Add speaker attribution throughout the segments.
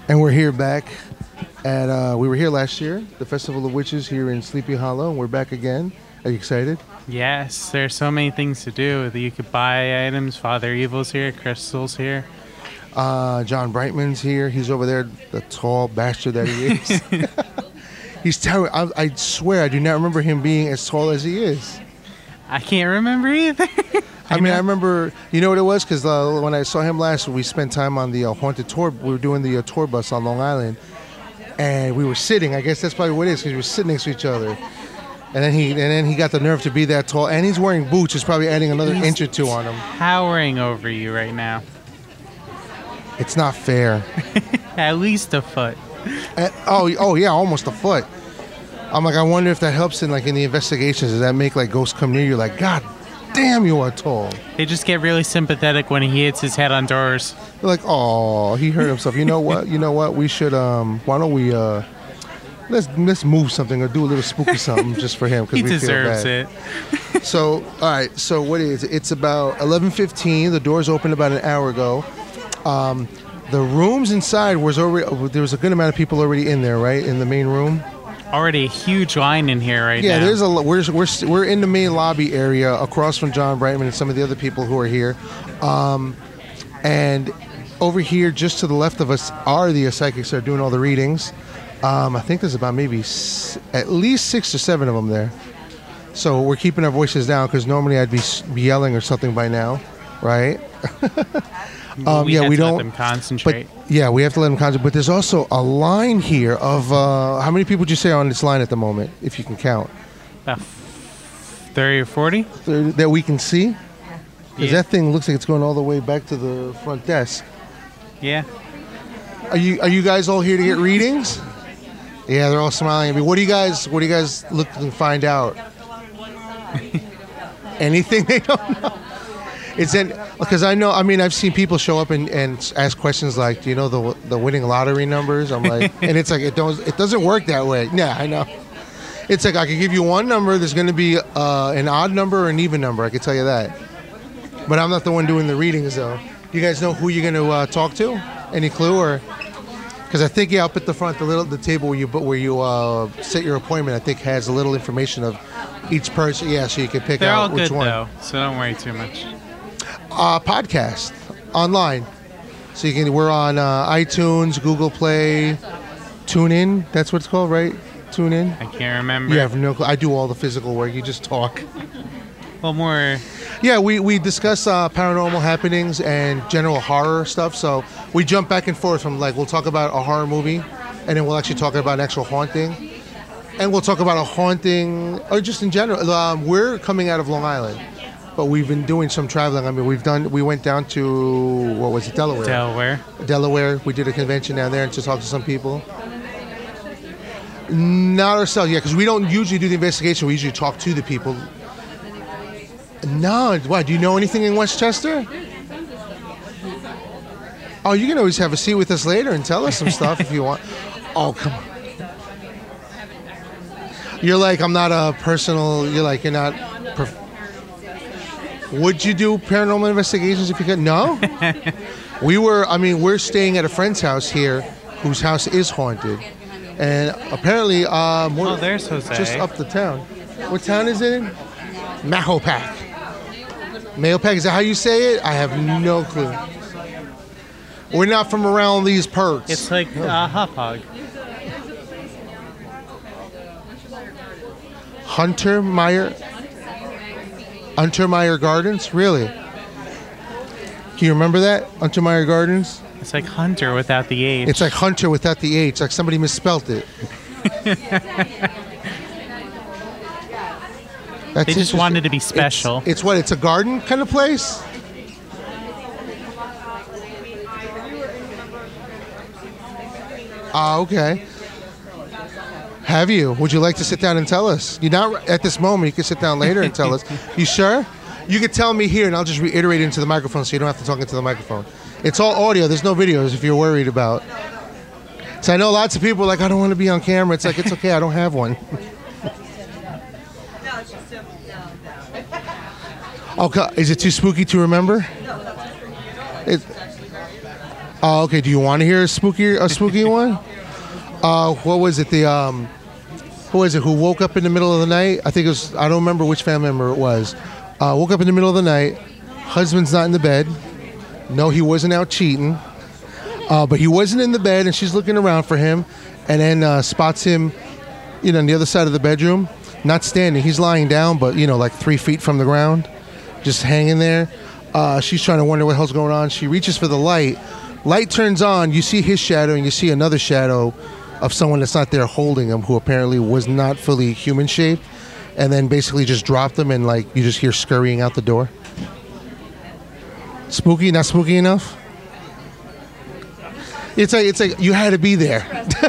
Speaker 1: And we're here back at, we were here last year, the Festival of Witches here in Sleepy Hollow, and we're back again. Are you excited?
Speaker 2: Yes, there's so many things to do. You could buy items. Father Evil's here, Crystal's here.
Speaker 1: John Brightman's here. He's over there, the tall bastard that he is. He's towering. I swear, I do not remember him being as tall as he is.
Speaker 2: I can't remember either.
Speaker 1: I remember, you know what it was? Because when I saw him last, we spent time on the Haunted Tour. We were doing the tour bus on Long Island. And we were sitting. I guess that's probably what it is, because we were sitting next to each other. And then he got the nerve to be that tall. And he's wearing boots, which is probably adding another inch or two on him.
Speaker 2: Towering over you right now.
Speaker 1: It's not fair.
Speaker 2: At least a foot.
Speaker 1: Oh yeah, almost a foot. I'm like, I wonder if that helps in the investigations. Does that make ghosts come near you? Like, God damn, you are tall.
Speaker 2: They just get really sympathetic when he hits his head on doors.
Speaker 1: They're like, oh, he hurt himself. You know what? We should why don't we let's move something or do a little spooky something just for him, because
Speaker 2: he
Speaker 1: we
Speaker 2: deserves
Speaker 1: feel bad.
Speaker 2: it.
Speaker 1: So all right, so what is it? It's about 11:15. The doors opened about an hour ago. The rooms inside there was a good amount of people already in there, right? In the main room.
Speaker 2: Already a huge line in here right now.
Speaker 1: Yeah, there's we're in the main lobby area across from John Brightman and some of the other people who are here. And over here, just to the left of us, are the psychics that are doing all the readings. I think there's about maybe at least 6 or 7 of them there. So we're keeping our voices down, because normally I'd be yelling or something by now, right?
Speaker 2: We don't let them concentrate.
Speaker 1: But, we have to let them concentrate. But there's also a line here of how many people would you say are on this line at the moment, if you can count?
Speaker 2: About 30 or 40?
Speaker 1: 30 that we can see? Because
Speaker 2: Yeah.
Speaker 1: that thing looks like it's going all the way back to the front desk.
Speaker 2: Yeah.
Speaker 1: Are you guys all here to get readings? Yeah, they're all smiling at me. What do you guys look and find out? Anything they don't know? Because I know, I've seen people show up and ask questions like, do you know the winning lottery numbers? I'm like, and it's like, it doesn't work that way. Yeah, I know. It's like, I could give you one number, there's going to be an odd number or an even number, I can tell you that. But I'm not the one doing the readings, though. Do you guys know who you're going to talk to? Any clue? Or because I think, up at the front, the table where you set your appointment, I think has a little information of each person. Yeah, so you can pick out which one.
Speaker 2: They're all good, though, so don't worry too much.
Speaker 1: Podcast online, so we're on iTunes, Google Play, TuneIn. That's what it's called, right? TuneIn.
Speaker 2: I can't remember.
Speaker 1: You have no clue. I do all the physical work. You just talk.
Speaker 2: Well, more.
Speaker 1: Yeah, we discuss paranormal happenings and general horror stuff. So we jump back and forth from we'll talk about a horror movie, and then we'll actually talk about an actual haunting, and we'll talk about a haunting or just in general. We're coming out of Long Island. But we've been doing some traveling. We went down to, what was it, Delaware? Delaware. We did a convention down there and to talk to some people. Not ourselves, because we don't usually do the investigation. We usually talk to the people. No, what? Do you know anything in Westchester? Oh, you can always have a seat with us later and tell us some stuff if you want. Oh, come on. You're like, I'm not a personal, you're not... Would you do paranormal investigations if you could? No? We're staying at a friend's house here whose house is haunted. And apparently,
Speaker 2: there's Jose.
Speaker 1: Just up the town. What town is it in? Mahopac. Mahopac, is that how you say it? I have no clue. We're not from around these parts.
Speaker 2: It's like Hauppauge.
Speaker 1: Hunter Meyer Gardens? Really? Can you remember that? Hunter Meyer Gardens?
Speaker 2: It's like Hunter without the H.
Speaker 1: It's like Hunter without the H. Like somebody misspelt it.
Speaker 2: They just wanted to be special.
Speaker 1: It's what? It's a garden kind of place? Okay. Have you? Would you like to sit down and tell us? You're not at this moment. You can sit down later and tell us. You sure? You could tell me here, and I'll just reiterate it into the microphone so you don't have to talk into the microphone. It's all audio. There's no videos if you're worried about. So I know lots of people are like, I don't want to be on camera. It's like, it's okay. I don't have one. Okay. Is it too spooky to remember? Oh, okay. Do you want to hear a spooky one? What was it? Who was it? Who woke up in the middle of the night? I think it was. I don't remember which family member it was. Woke up in the middle of the night. Husband's not in the bed. No, he wasn't out cheating. But he wasn't in the bed, and she's looking around for him, and then spots him, on the other side of the bedroom, not standing. He's lying down, but like 3 feet from the ground, just hanging there. She's trying to wonder what the hell's going on. She reaches for the light. Light turns on. You see his shadow, and you see another shadow of someone that's not there holding him, who apparently was not fully human shaped, and then basically just dropped him, and you just hear scurrying out the door. Spooky? Not spooky enough? It's like you had to be there.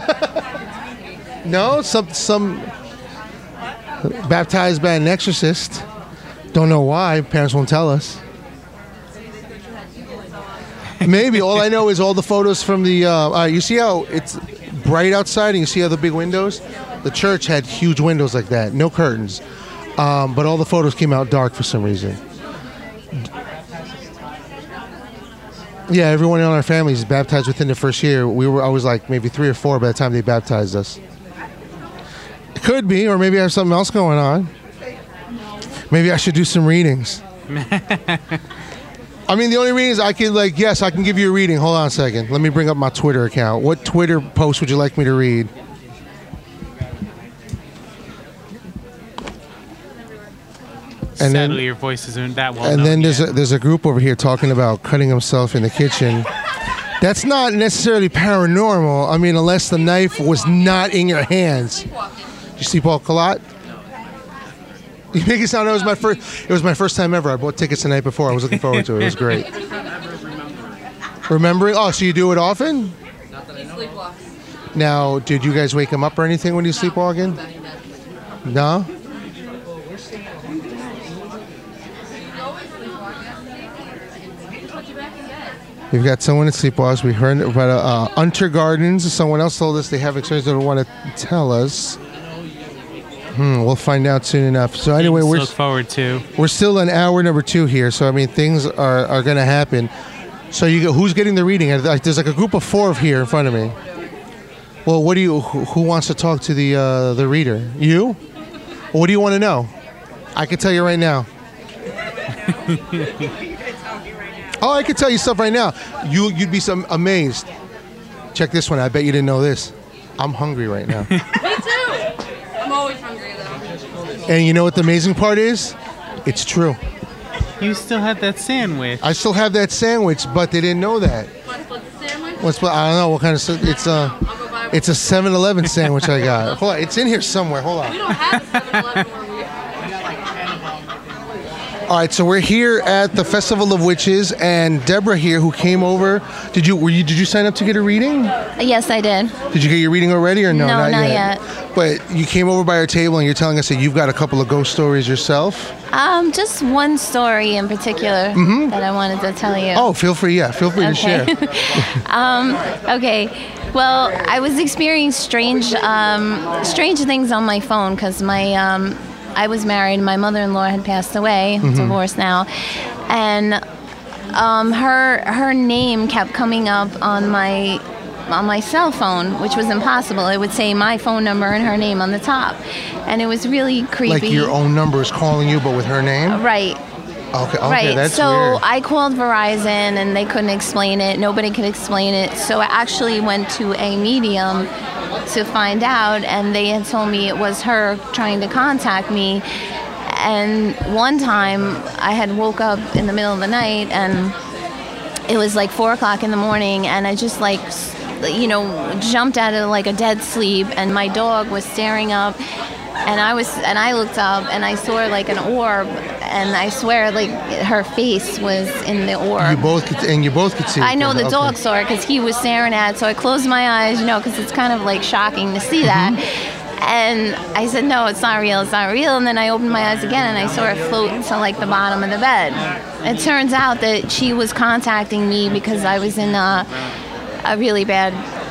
Speaker 1: No, some baptized by an exorcist. Don't know why. Parents won't tell us. Maybe. All I know is all the photos from the. You see how it's bright outside, and you see how the big windows. The church had huge windows like that, no curtains, but all the photos came out dark for some reason. Yeah, everyone in our family is baptized within the first year. I was like maybe 3 or 4 by the time they baptized us. It could be, or maybe I have something else going on. Maybe I should do some readings. I mean, the only readings I can yes, I can give you a reading. Hold on a second. Let me bring up my Twitter account. What Twitter post would you like me to read?
Speaker 2: And sadly, then, your voice isn't that well.
Speaker 1: And then there's a group over here talking about cutting himself in the kitchen. That's not necessarily paranormal. I mean, unless the knife was not in your hands. Did you sleepwalk a lot? You make it sound it was my first time ever. I bought tickets the night before. I was looking forward to it. It was great. Remembering? Oh, so you do it often?
Speaker 3: Not that I know.
Speaker 1: Now, did you guys wake him up or anything when you sleepwalking? No? We've got someone at Sleepwalks. We heard about Unter Gardens. Someone else told us they have experience they don't want to tell us. We'll find out soon enough. So anyway,
Speaker 2: we're look forward to.
Speaker 1: We're still in hour number 2 here. So I mean, things are going to happen. So who's getting the reading? There's like a group of 4 here in front of me. Well, who wants to talk to the reader? You? Well, what do you want to know? I can tell you right now. Oh, I can tell you stuff right now. You'd be amazed. Check this one. I bet you didn't know this. I'm hungry right now.
Speaker 3: Me too. I'm always hungry though.
Speaker 1: And you know what the amazing part is? It's true.
Speaker 2: You still have that sandwich.
Speaker 1: I still have that sandwich, but they didn't know that.
Speaker 3: Want to split the sandwich?
Speaker 1: I don't know what kind of. It's a 7-Eleven sandwich I got. Hold on, it's in here somewhere. Hold on.
Speaker 3: We don't have a 7-Eleven where we are.
Speaker 1: All right, so we're here at the Festival of Witches, and Deborah here, who came over. Did you sign up to get a reading?
Speaker 4: Yes, I did.
Speaker 1: Did you get your reading already, or no?
Speaker 4: No, not yet.
Speaker 1: But you came over by our table, and you're telling us that you've got a couple of ghost stories yourself.
Speaker 4: Just one story in particular that I wanted to tell you.
Speaker 1: Oh, feel free. Yeah, feel free to share.
Speaker 4: Okay. Well, I was experiencing strange things on my phone because I was married. My mother-in-law had passed away, divorced now, and her name kept coming up on my cell phone, which was impossible. It would say my phone number and her name on the top, and it was really creepy.
Speaker 1: Like your own number is calling you, but with her name?
Speaker 4: Right.
Speaker 1: Okay,
Speaker 4: right.
Speaker 1: That's
Speaker 4: so
Speaker 1: weird.
Speaker 4: I called Verizon, and they couldn't explain it. Nobody could explain it. So I actually went to a medium to find out, and they had told me it was her trying to contact me. And one time I had woke up in the middle of the night, and it was like 4 o'clock in the morning, and I just jumped out of like a dead sleep, and my dog was staring up, and I looked up, and I saw like an orb, and I swear like her face was in the orb.
Speaker 1: You both could see it.
Speaker 4: I know the dog saw it because he was staring at it, so I closed my eyes, because it's kind of like shocking to see that. And I said, no, it's not real, and then I opened my eyes again, and I saw her float to like the bottom of the bed. It turns out that she was contacting me because I was in a really bad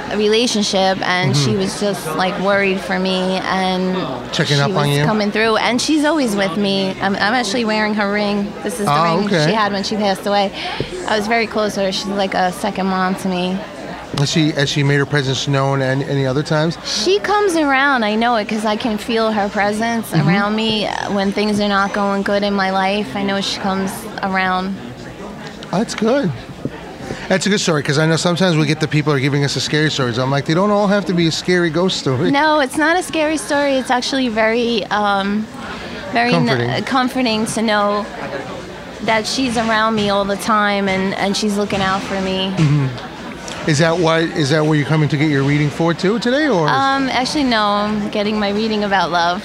Speaker 4: relationship, and she was just like worried for me, and
Speaker 1: Checking
Speaker 4: she
Speaker 1: up
Speaker 4: was
Speaker 1: on you?
Speaker 4: coming through, and she's always with me. I'm actually wearing her ring. This is the ring
Speaker 1: okay.
Speaker 4: she had when she passed away. I was very close with her. She's like a second mom to me.
Speaker 1: Has she made her presence known any other times?
Speaker 4: She comes around. I know it because I can feel her presence around me when things are not going good in my life. I know she comes around.
Speaker 1: Oh, that's good. That's a good story, because I know sometimes we get the people are giving us the scary stories. I'm like, they don't all have to be a scary ghost story.
Speaker 4: No, it's not a scary story. It's actually very, very comforting to know that she's around me all the time, and she's looking out for me.
Speaker 1: Is that where you're coming to get your reading for too today, or?
Speaker 4: Actually, no. I'm getting my reading about love.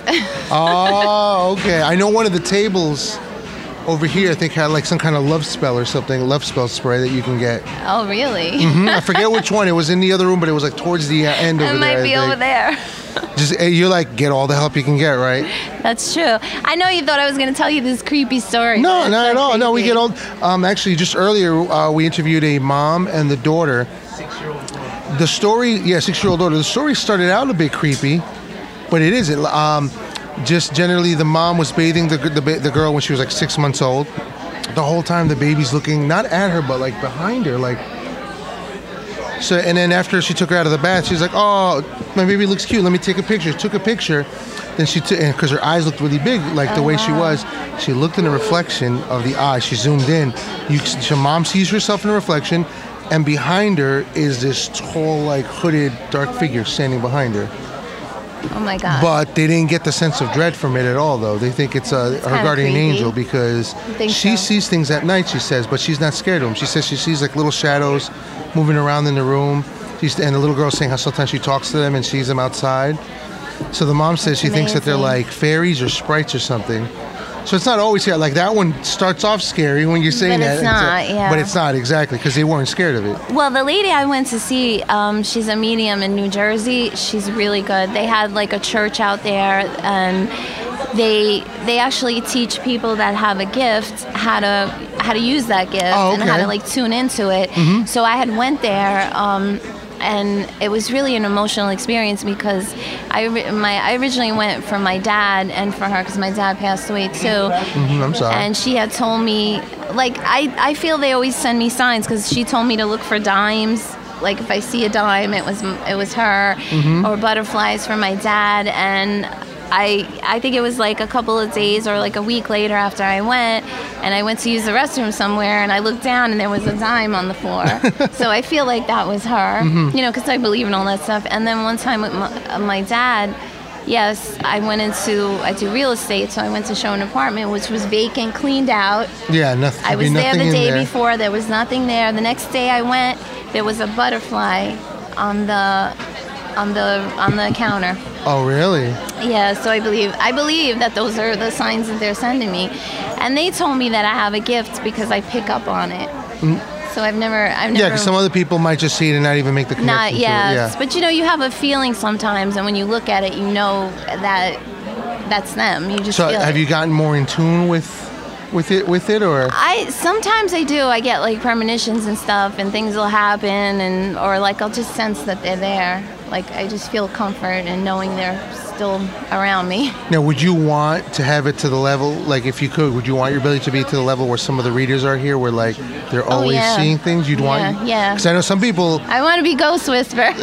Speaker 1: Oh, okay. I know one of the tables over here, I think, had like some kind of love spell or something, love spell spray that you can get.
Speaker 4: Oh, really?
Speaker 1: I forget which one. It was in the other room, but it was like towards the end over
Speaker 4: It
Speaker 1: there.
Speaker 4: might be over there.
Speaker 1: Just you're like, get all the help you can get, right?
Speaker 4: That's true. I know you thought I was going to tell you this creepy story.
Speaker 1: No,
Speaker 4: but
Speaker 1: not
Speaker 4: it's
Speaker 1: at all. No, we
Speaker 4: creepy.
Speaker 1: get all. Actually, just earlier we interviewed a mom and the daughter. The story, 6-year-old daughter. The story started out a bit creepy, but it isn't. Just generally, the mom was bathing the girl when she was like 6 months old. The whole time, the baby's looking not at her, but like behind her, like. So, and then after she took her out of the bath, she's like, "Oh, my baby looks cute. Let me take a picture." Took a picture. Then she took, because her eyes looked really big, like the way she was. She looked in the reflection of the eye. She zoomed in. Her mom sees herself in the reflection, and behind her is this tall, like hooded, dark figure standing behind her.
Speaker 4: Oh my God.
Speaker 1: But they didn't get the sense of dread from it at all, though. They think it's her guardian
Speaker 4: creepy.
Speaker 1: angel, because she sees things at night, she says, but she's not scared of them. She says she sees like little shadows moving around in the room. And the little girl's saying how sometimes she talks to them and sees them outside. So the mom says she thinks that they're like fairies or sprites or something. So it's not always here. Like that one starts off scary when you're saying
Speaker 4: But it's
Speaker 1: that.
Speaker 4: not, yeah.
Speaker 1: But it's not, exactly, because they weren't scared of it.
Speaker 4: Well, the lady I went to see, she's a medium in New Jersey. She's really good. They had like a church out there, and they actually teach people that have a gift how to use that gift and how to like tune into it. So I had went there. And it was really an emotional experience because I originally went for my dad and for her because my dad passed away too.
Speaker 1: I'm sorry.
Speaker 4: And she had told me, like, I feel they always send me signs because she told me to look for dimes. Like if I see a dime, it was her, or butterflies for my dad. And I think it was like a couple of days or like a week later after I went, and I went to use the restroom somewhere, and I looked down and there was a dime on the floor. So I feel like that was her, you know, because I believe in all that stuff. And then one time with my dad, yes, I do real estate, so I went to show an apartment which was vacant, cleaned out.
Speaker 1: Yeah, nothing.
Speaker 4: I was there the day before. There was nothing there. The next day I went, there was a butterfly on the counter.
Speaker 1: Oh, really?
Speaker 4: Yeah, so I believe that those are the signs that they're sending me. And they told me that I have a gift because I pick up on it. So I've never.
Speaker 1: Yeah, because some other people might just see it and not even make the connection.
Speaker 4: But you know, you have a feeling sometimes, and when you look at it, you know that that's them. You just.
Speaker 1: So
Speaker 4: feel
Speaker 1: have
Speaker 4: it.
Speaker 1: you gotten more in tune with it, or?
Speaker 4: Sometimes I do. I get like premonitions and stuff, and things will happen, or like I'll just sense that they're there. Like I just feel comfort in knowing they're still around me.
Speaker 1: Now, would you want to have it to the level, like if you could, would you want your ability to be to the level where some of the readers are here, where like they're always seeing things? You'd want?
Speaker 4: Yeah.
Speaker 1: Because I know some people.
Speaker 4: I want to be Ghost Whisperer.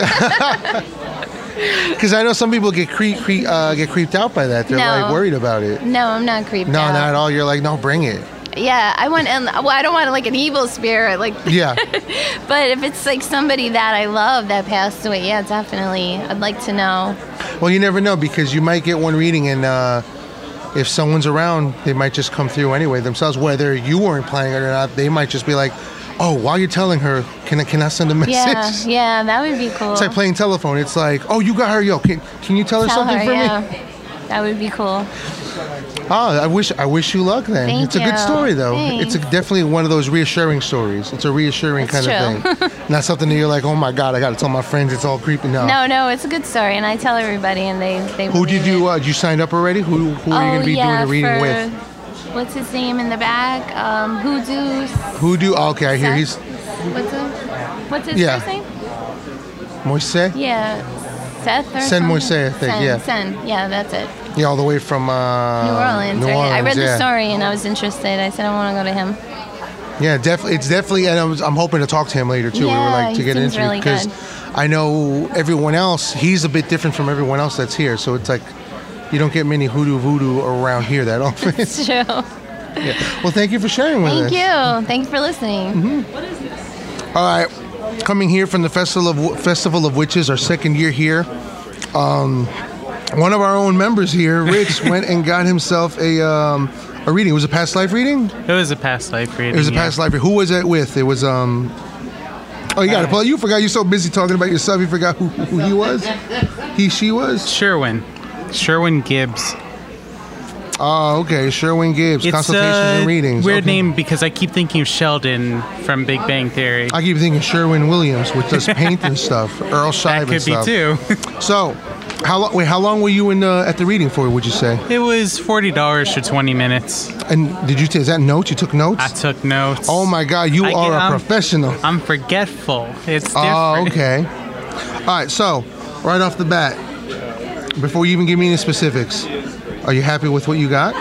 Speaker 1: Because I know some people get creeped out by that. They're like worried about it.
Speaker 4: No, I'm not creeped out.
Speaker 1: No, not at all. You're like, no, bring it.
Speaker 4: Yeah, I don't want like an evil spirit, like.
Speaker 1: Yeah.
Speaker 4: But if it's like somebody that I love that passed away, yeah, definitely, I'd like to know.
Speaker 1: Well, you never know, because you might get one reading, and if someone's around, they might just come through anyway themselves. Whether you weren't planning it or not, they might just be like, "Oh, while you're telling her, can I send a message?"
Speaker 4: Yeah, that would be cool.
Speaker 1: It's like playing telephone. It's like, "Oh, you got her, yo. Can you tell her something for me?"
Speaker 4: That would be cool.
Speaker 1: Oh, I wish you luck then.
Speaker 4: Thank
Speaker 1: It's a good story though.
Speaker 4: Thanks.
Speaker 1: It's definitely one of those reassuring stories. It's a reassuring
Speaker 4: That's
Speaker 1: kind of thing. Not something that you're like, "Oh my God, I got to tell my friends it's all creepy." No,
Speaker 4: it's a good story, and I tell everybody, and they.
Speaker 1: Who did you?
Speaker 4: believe it.
Speaker 1: Did you sign up already? Who are you going to be doing the reading with?
Speaker 4: What's his name in the back? Hoodoo.
Speaker 1: Hoodoo. Oh, okay, I hear he's.
Speaker 4: What's his first name?
Speaker 1: Moise?
Speaker 4: Yeah, Seth or
Speaker 1: Sen
Speaker 4: something?
Speaker 1: Moise, I think,
Speaker 4: Sen,
Speaker 1: yeah.
Speaker 4: Sen, yeah, that's it.
Speaker 1: Yeah, all the way from
Speaker 4: New Orleans.
Speaker 1: New
Speaker 4: right? I read the
Speaker 1: yeah.
Speaker 4: story and I was interested. I said I want to go to him.
Speaker 1: Yeah, definitely. It's definitely, and I'm hoping to talk to him later too. We were
Speaker 4: Yeah,
Speaker 1: like to
Speaker 4: he
Speaker 1: get
Speaker 4: seems
Speaker 1: into
Speaker 4: really
Speaker 1: because
Speaker 4: good.
Speaker 1: I know everyone else. He's a bit different from everyone else that's here. So it's like you don't get many hoodoo voodoo around here that often.
Speaker 4: It's true.
Speaker 1: Yeah. Well, thank you for sharing with us.
Speaker 4: Thank you. Thank you for listening.
Speaker 1: All right, coming here from the Festival of Witches, our second year here. One of our own members here, Rich, went and got himself a reading. It was a past life reading.
Speaker 2: It was a past life reading.
Speaker 1: It was a
Speaker 2: yeah.
Speaker 1: past life reading. Who was it with? It was Oh, you got it, Paul. You forgot. You're so busy talking about yourself. You forgot who he was. She was.
Speaker 2: Sherwin Gibbs.
Speaker 1: Oh, okay. Sherwin Gibbs.
Speaker 2: It's
Speaker 1: Consultations and readings.
Speaker 2: Weird
Speaker 1: Okay.
Speaker 2: name because I keep thinking of Sheldon from Big Bang Theory.
Speaker 1: I keep thinking Sherwin Williams, which does paint and stuff. Earl Shive
Speaker 2: That
Speaker 1: and
Speaker 2: could be
Speaker 1: stuff.
Speaker 2: too.
Speaker 1: So, how long were you in at the reading for? Would you say?
Speaker 2: It was $40 for 20 minutes.
Speaker 1: And did you is that notes? You took notes?
Speaker 2: I took notes.
Speaker 1: Oh my God, you are a professional.
Speaker 2: I'm forgetful. It's different.
Speaker 1: Oh, okay. All right, so right off the bat, before you even give me any specifics, are you happy with what you got?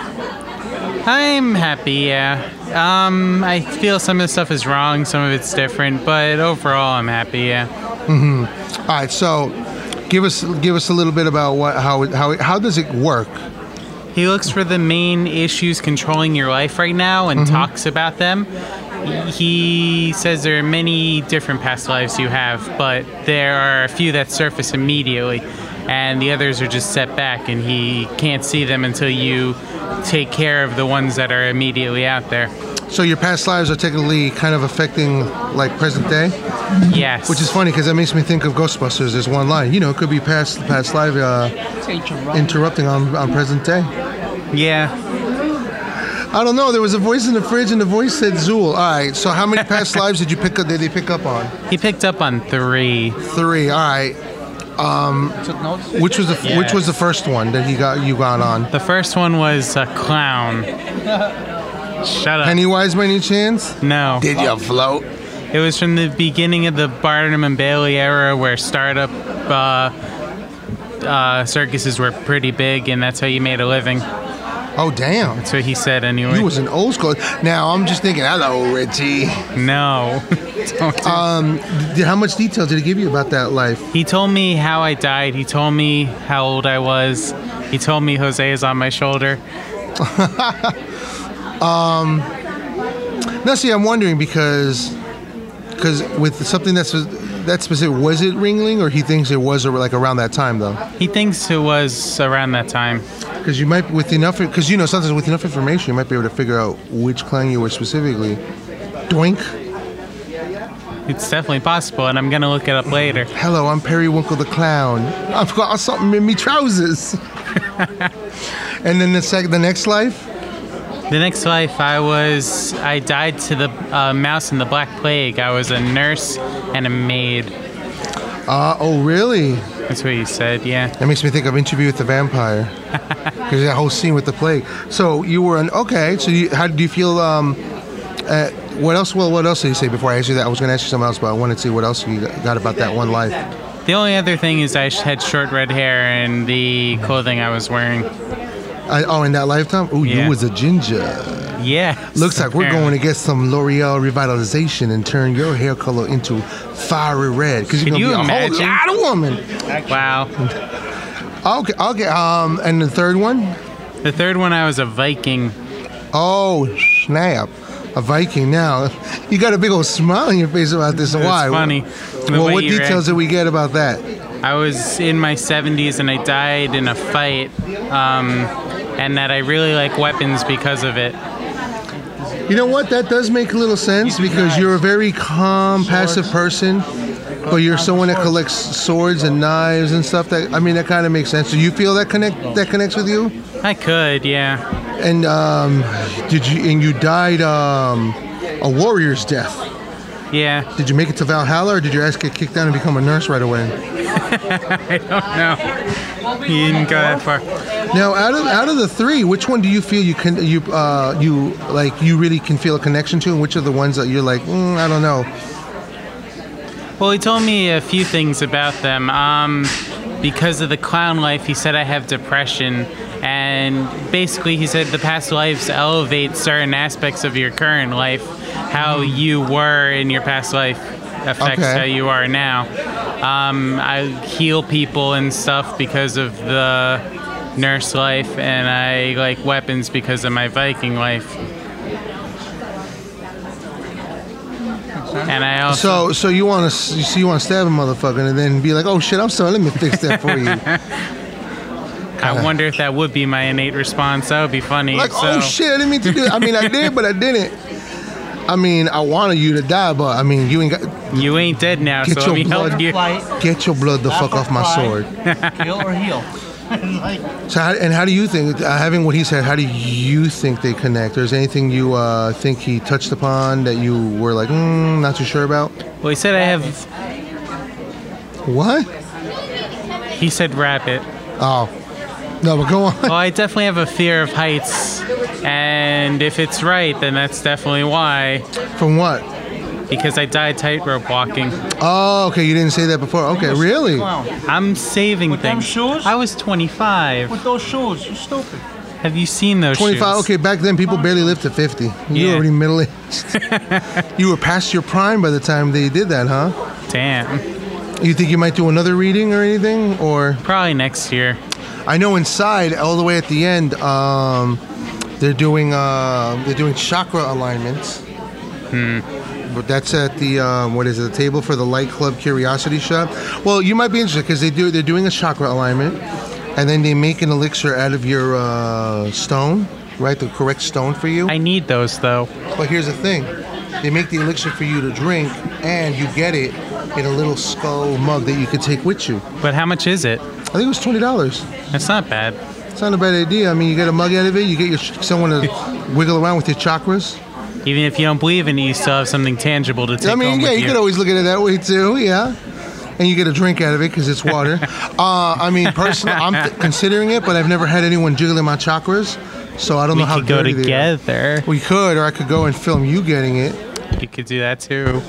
Speaker 2: I'm happy, yeah. I feel some of the stuff is wrong, some of it's different, but overall I'm happy, yeah.
Speaker 1: All right, so give us a little bit about how does it work?
Speaker 2: He looks for the main issues controlling your life right now and talks about them. He says there are many different past lives you have, but there are a few that surface immediately, and the others are just set back, and he can't see them until you take care of the ones that are immediately out there.
Speaker 1: So your past lives are technically kind of affecting like present day,
Speaker 2: Yes.
Speaker 1: which is funny because that makes me think of Ghostbusters. There's one line, it could be past life interrupting on present day.
Speaker 2: Yeah.
Speaker 1: I don't know. There was a voice in the fridge, and the voice said Zool. All right. So how many past lives did they pick up on?
Speaker 2: He picked up on 3.
Speaker 1: 3. All right. Which was the first one that you got on?
Speaker 2: The first one was a clown. Shut up.
Speaker 1: Pennywise, by any chance?
Speaker 2: No.
Speaker 1: Did you float?
Speaker 2: It was from the beginning of the Barnum and Bailey era where startup circuses were pretty big, and that's how you made a living.
Speaker 1: Oh, damn.
Speaker 2: That's what he said anyway.
Speaker 1: You was an old school. Now I'm just thinking, hello, Richie.
Speaker 2: No. Don't do
Speaker 1: How much detail did he give you about that life?
Speaker 2: He told me how I died. He told me how old I was. He told me Jose is on my shoulder.
Speaker 1: Now, see, I'm wondering because with something that specific, was it Ringling, or he thinks it was like around that time though?
Speaker 2: He thinks it was around that time.
Speaker 1: Because you might, sometimes with enough information, you might be able to figure out which clan you were specifically. Doink.
Speaker 2: It's definitely possible, and I'm gonna look it up later.
Speaker 1: Hello, I'm Periwinkle the Clown. I've got something in me trousers. And then the next life?
Speaker 2: The next life, I died to the mouse and the Black Plague. I was a nurse and a maid.
Speaker 1: Oh, really?
Speaker 2: That's what he said, yeah.
Speaker 1: That makes me think of Interview with the Vampire. Because that whole scene with the plague. So you were okay. So how did you feel? What else? Well, what else did you say before I asked you that? I was going to ask you something else, but I wanted to see what else you got about that one life.
Speaker 2: The only other thing is I had short red hair and the clothing I was wearing.
Speaker 1: In that lifetime? Ooh,
Speaker 2: Yeah.
Speaker 1: You was a ginger.
Speaker 2: Yeah.
Speaker 1: Looks like we're going to get some L'Oreal revitalization and turn your hair color into fiery red. Because you're
Speaker 2: Can
Speaker 1: going to
Speaker 2: you
Speaker 1: be a
Speaker 2: imagine?
Speaker 1: whole lot of woman.
Speaker 2: Wow.
Speaker 1: Okay. And the third one?
Speaker 2: The third one, I was a Viking.
Speaker 1: Oh, snap. A Viking. Now, you got a big old smile on your face about this.
Speaker 2: It's
Speaker 1: Why?
Speaker 2: funny.
Speaker 1: Well, what details did we get about that?
Speaker 2: I was in my 70s and I died in a fight, and that I really like weapons because of it.
Speaker 1: You know what? That does make a little sense because you're a very calm, passive person, but you're someone that collects swords and knives and stuff. That kind of makes sense. Do you feel that connects with you?
Speaker 2: I could, yeah.
Speaker 1: And you died a warrior's death?
Speaker 2: Yeah.
Speaker 1: Did you make it to Valhalla, or did your ass get kicked down and become a nurse right away?
Speaker 2: I don't know. He didn't go that far.
Speaker 1: Now, out of the 3, which one do you feel you really can feel a connection to, and which are the ones that you're like, I don't know?
Speaker 2: Well, he told me a few things about them. Because of the clown life, he said I have depression. And basically, he said the past lives elevate certain aspects of your current life. How you were in your past life affects how you are now. I heal people and stuff because of the nurse life, and I like weapons because of my Viking life. And I also
Speaker 1: So you want to stab a motherfucker and then be like, oh shit, I'm sorry, let me fix that for you.
Speaker 2: I wonder if that would be my innate response. That would be funny.
Speaker 1: Like,
Speaker 2: so.
Speaker 1: oh shit, I didn't mean to do it. I mean, I did, but I didn't. I mean, I wanted you to die, but I mean, you ain't got.
Speaker 2: You ain't dead now,
Speaker 1: Get
Speaker 2: so let
Speaker 1: your
Speaker 2: me help
Speaker 1: blood.
Speaker 2: you.
Speaker 1: Get your blood the fuck off my sword.
Speaker 5: Kill or heal.
Speaker 1: So, how do you think, having what he said, how do you think they connect? Or is there anything you think he touched upon that you were like, not too sure about?
Speaker 2: Well, he said I have.
Speaker 1: What?
Speaker 2: He said rabbit.
Speaker 1: Oh. No, but go on.
Speaker 2: Well, I definitely have a fear of heights, and if it's right, then that's definitely why.
Speaker 1: From what?
Speaker 2: Because I died tightrope walking.
Speaker 1: Oh, okay. You didn't say that before. Okay, really?
Speaker 5: Clown.
Speaker 2: I'm saving
Speaker 5: With them
Speaker 2: things.
Speaker 5: shoes?
Speaker 2: I was 25.
Speaker 5: With those shoes, you stupid.
Speaker 2: Have you seen those
Speaker 1: 25.
Speaker 2: shoes?
Speaker 1: Okay, back then people barely lived to 50. You
Speaker 2: Yeah.
Speaker 1: were already middle aged. You were past your prime by the time they did that, huh?
Speaker 2: Damn.
Speaker 1: You think you might do another reading or anything, or?
Speaker 2: Probably next year.
Speaker 1: I know inside, all the way at the end, they're doing chakra alignments. But that's at the what is it? The table for the Light Club Curiosity Shop. Well, you might be interested because they're doing a chakra alignment, and then they make an elixir out of your stone, right? The correct stone for you.
Speaker 2: I need those though.
Speaker 1: But here's the thing: they make the elixir for you to drink, and you get it in a little skull mug that you could take with you.
Speaker 2: But how much is it?
Speaker 1: I think it was $20.
Speaker 2: That's not bad.
Speaker 1: It's not a bad idea. I mean, you get a mug out of it. You get someone to wiggle around with your chakras.
Speaker 2: Even if you don't believe in it, you still have something tangible to take
Speaker 1: I mean,
Speaker 2: home
Speaker 1: yeah,
Speaker 2: with
Speaker 1: you
Speaker 2: you.
Speaker 1: could always look at it that way too. Yeah, and you get a drink out of it because it's water. I mean, personally, I'm considering it, but I've never had anyone jiggling my chakras, so I don't
Speaker 2: We
Speaker 1: know how
Speaker 2: could go
Speaker 1: dirty they are.
Speaker 2: together.
Speaker 1: We could, or I could go and film you getting it.
Speaker 2: You could do that too.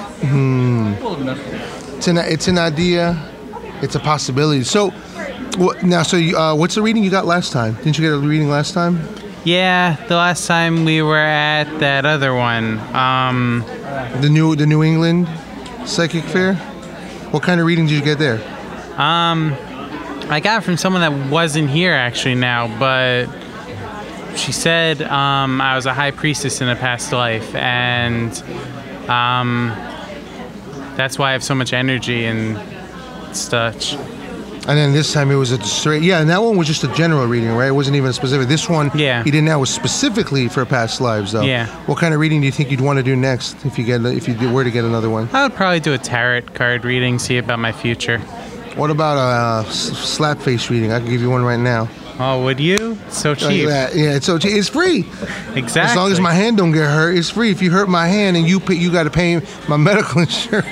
Speaker 1: It's an idea. It's a possibility. So now, what's the reading you got last time? Didn't you get a reading last time?
Speaker 2: Yeah, the last time we were at that other one.
Speaker 1: The New England Psychic Fair. What kind of reading did you get there?
Speaker 2: I got it from someone that wasn't here actually now, but she said I was a high priestess in a past life, and that's why I have so much energy and such.
Speaker 1: And then this time it was a straight. Yeah, and that one was just a general reading, right? It wasn't even specific. This one,
Speaker 2: Yeah.
Speaker 1: he did now was specifically for past lives, though.
Speaker 2: Yeah.
Speaker 1: What kind of reading do you think you'd want to do next if you were to get another one?
Speaker 2: I would probably do a tarot card reading, see about my future.
Speaker 1: What about a slap face reading? I can give you one right now.
Speaker 2: Oh, would you? So
Speaker 1: Like
Speaker 2: cheap.
Speaker 1: that. Yeah, it's so cheap. It's free.
Speaker 2: Exactly.
Speaker 1: As long as my hand don't get hurt, it's free. If you hurt my hand and you got to pay my medical insurance.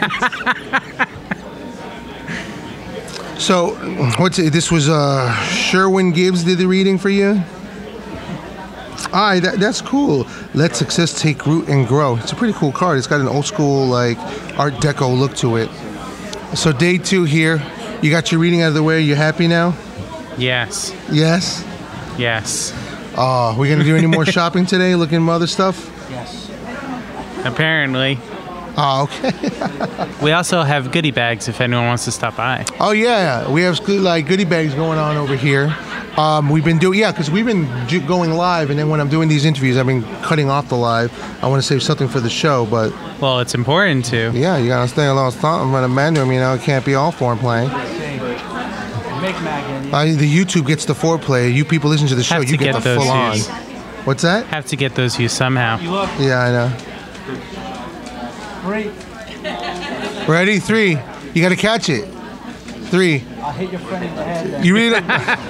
Speaker 1: So, this was Sherwin Gibbs did the reading for you? All right, that's cool. Let success take root and grow. It's a pretty cool card. It's got an old school, like, Art Deco look to it. So, day 2 here. You got your reading out of the way. You happy now?
Speaker 2: Yes.
Speaker 1: Yes?
Speaker 2: Yes.
Speaker 1: We going to do any more shopping today? Looking at other stuff?
Speaker 5: Yes.
Speaker 2: Apparently.
Speaker 1: Oh, okay.
Speaker 2: We also have goodie bags if anyone wants to stop by.
Speaker 1: Oh, yeah. We have goodie bags going on over here. We've been doing, because we've been going live, and then when I'm doing these interviews, I've been cutting off the live. I want to save something for the show, but
Speaker 2: Well, it's important to.
Speaker 1: yeah, you gotta stay a little something for the menu. It can't be all foreplay.
Speaker 5: Make mag
Speaker 1: The YouTube gets the foreplay. You people listen to the show,
Speaker 2: Have to
Speaker 1: you get
Speaker 2: get
Speaker 1: the
Speaker 2: those
Speaker 1: full on.
Speaker 2: views.
Speaker 1: What's that?
Speaker 2: Have to get those views somehow.
Speaker 5: You look
Speaker 1: Yeah, I know.
Speaker 5: great.
Speaker 1: Ready? 3. You gotta catch it. 3.
Speaker 5: I'll hit your friend in the head then.
Speaker 1: You really?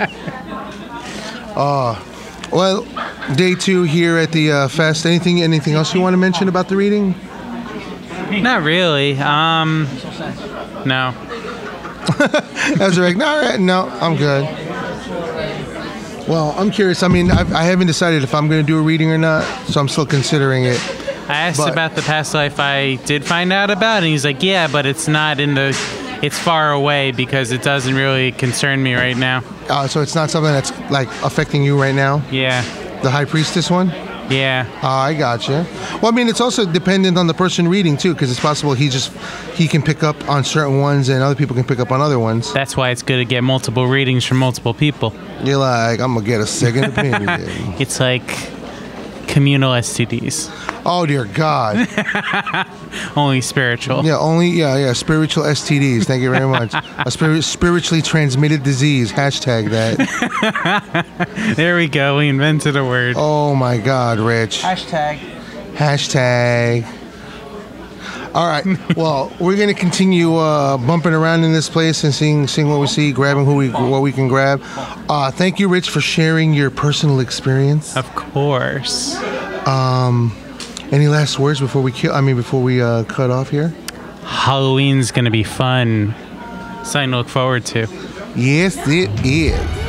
Speaker 1: Well, day 2 here at the fest. Anything else you want to mention about the reading?
Speaker 2: Not really. No.
Speaker 1: That's right. No, I'm good. Well, I'm curious. I mean, I haven't decided if I'm going to do a reading or not, so I'm still considering it.
Speaker 2: I asked
Speaker 1: But-
Speaker 2: about the past life I did find out about, and he's like, yeah, but it's not in the... It's far away because it doesn't really concern me right now.
Speaker 1: So it's not something that's like affecting you right now.
Speaker 2: Yeah.
Speaker 1: The High Priestess one.
Speaker 2: Yeah.
Speaker 1: I gotcha. Well, I mean, it's also dependent on the person reading too, because it's possible he can pick up on certain ones, and other people can pick up on other ones.
Speaker 2: That's why it's good to get multiple readings from multiple people.
Speaker 1: You're like, I'm gonna get a second opinion.
Speaker 2: It's like communal STDs.
Speaker 1: Oh dear God.
Speaker 2: Only spiritual.
Speaker 1: Yeah, spiritual STDs. Thank you very much. A spiritually transmitted disease. Hashtag that.
Speaker 2: There we go. We invented a word.
Speaker 1: Oh my God, Rich. Hashtag. All right. Well, we're gonna continue bumping around in this place and seeing what we see, grabbing what we can grab. Thank you, Rich, for sharing your personal experience.
Speaker 2: Of course.
Speaker 1: Any last words before we cut off here?
Speaker 2: Halloween's gonna be fun. Something to look forward to.
Speaker 1: Yes, it is.